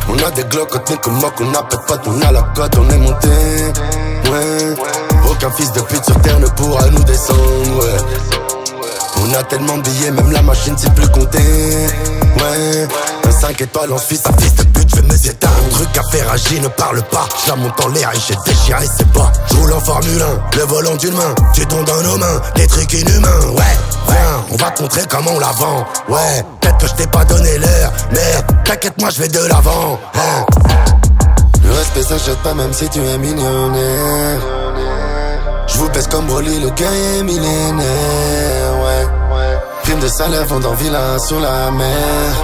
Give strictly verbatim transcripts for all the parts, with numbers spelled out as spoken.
On a des glocks, on est comme moi, on a pas de potes, on a la cote, on est monté. Ouais, aucun fils de pute sur terre ne pourra nous descendre, ouais. On a tellement de billets, même la machine sait plus compter. Ouais, un cinq étoiles en Suisse, un fils de pute, je vais me zéter. Un truc à faire, agir, ne parle pas. Je la monte en l'air et j'ai déchiré ses bas. Je roule en Formule un, le volant d'une main. Tu tombes dans nos mains, des trucs inhumains. Ouais, viens, on va te montrer comment on la vend. Ouais, peut-être que je t'ai pas donné l'heure, mais t'inquiète, moi je vais de l'avant. Hein. Le respect s'achète pas même si tu es millionnaire. Je vous pèse comme Broly, le guerrier millénaire. Ouais, prime de salaire, vendant villa sur la mer.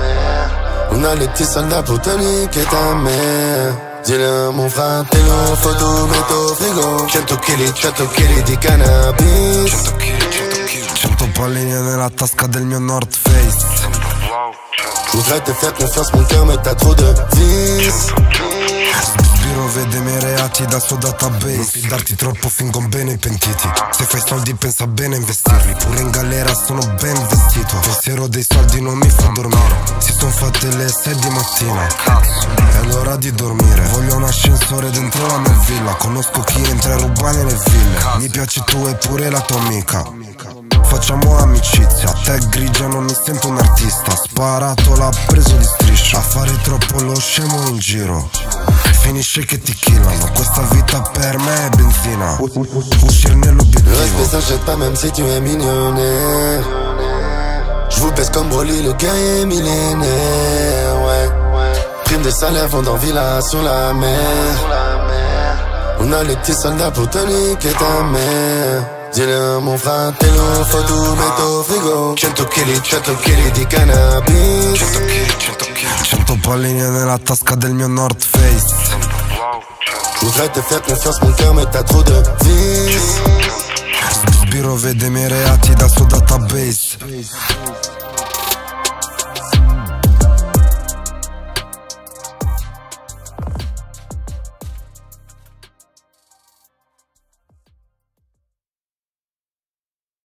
On a les petits soldats pour te niquer ta mère. Dis-le mon frère, t'es long, photo, métaux, frigo. Cento chili, cento chili di cannabis. Cento palline nella tasca del mio North Face. Je voudrais te faire confiance mon cœur, mais t'as trop de vices. Sbirro vede i miei reati dal suo database. Non fidarti troppo, fingon bene i pentiti. Se fai soldi pensa bene a investirli. Pure in galera sono ben vestito. Pensiero dei soldi non mi fa dormire. Si son fatte le sei di mattina, è l'ora di dormire. Voglio un ascensore dentro la mia villa. Conosco chi entra a rubare nelle ville. Mi piaci tu e pure la tua amica. Facciamo amicizia, te grigia non mi sento un artista. Sparato l'ha preso di striscia. A fare troppo lo scemo in giro finisce che ti killano. Questa vita per me è benzina. Uscire nell'obiettivo. Le respect s'achète pas même si tu es millionnaire. Je vous pèse comme Broly, le guerrier millénaire. Ouais, prime de salaire, vendant villa sur la mer. On a les petits soldats pour te niquer ta mère. Dis-le mon frère, t'es long, photo, métaux, frigo. Cento chili, cento chili di cannabis. Cento chili, cento chili. Cento palline nella tasca del mio North Face. Je voudrais te faire confiance mon cœur, mais t'as trop de vices. Sbirro vede i miei reati dal suo database.